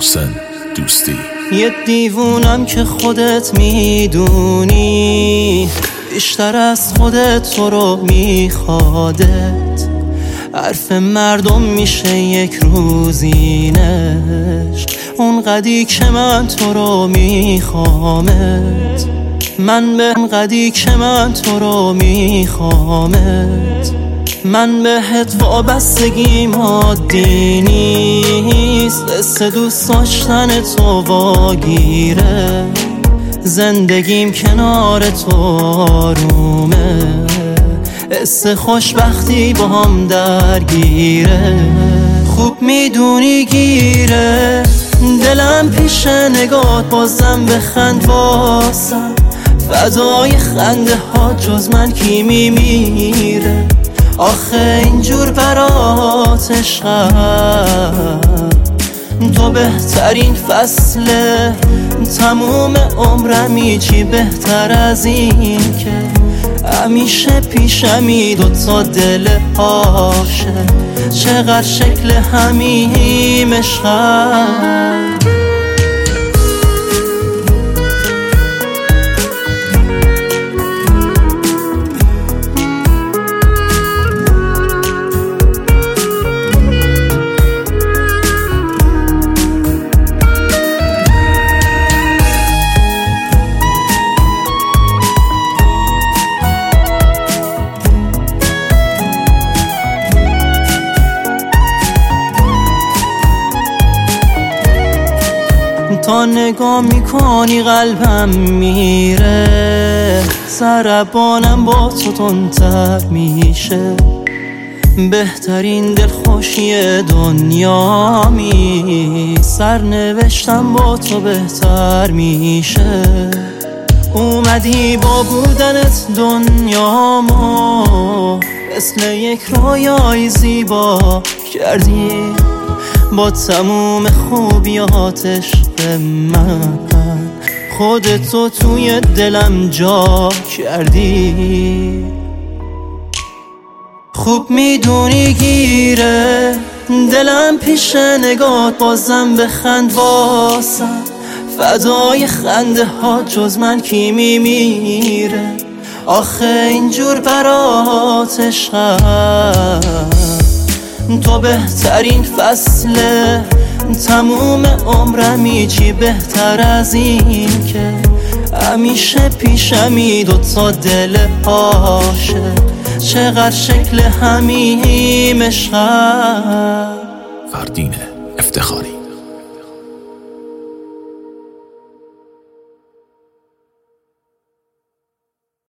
محسن دوستی. یه دیوونم که خودت میدونی، بیشتر از خودت تو رو میخوادت. حرف مردم میشه یک روزینش، اونقدی که من تو رو میخوامت. من به اونقدی که من تو رو میخوامت. من بهت وابستگیم عادی نیست، قصه دوست داشتن تو واگیره. زندگیم کنار تو آرومه، حس خوشبختی با هم درگیره. خوب میدونی گیره دلم پیش نگات، بازم بخند واسم. فدای خنده ها جز من کی میمیره؟ آخه اینجور برات عشقم، تو بهترین فصله. تموم عمرم چی بهتر از این که همیشه پیشمی دوتا دل عاشق. چقدر شکل همیم عشقم. تا نگاه میکنی قلبم میره، ضربانم با تو تندتر میشه. بهترین دلخوشی دنیا سرنوشتم با تو بهتر میشه. اومدی با بودنت دنیامو مثل یک رویای زیبا کردی. با تموم خوبیاتش به من خودتو توی دلم جا کردی. خوب میدونی گیره دلم پیش نگات، بازم بخند واسم. فدای خنده ها جز من کی میمیره؟ آخه اینجور برات عشقم، تو بهترین فصله. تموم عمرم چی بهتر از این که همیشه پیشمی دوتا دل عاشق. چقدر شکل همیم عشقم. فردین افتخاری.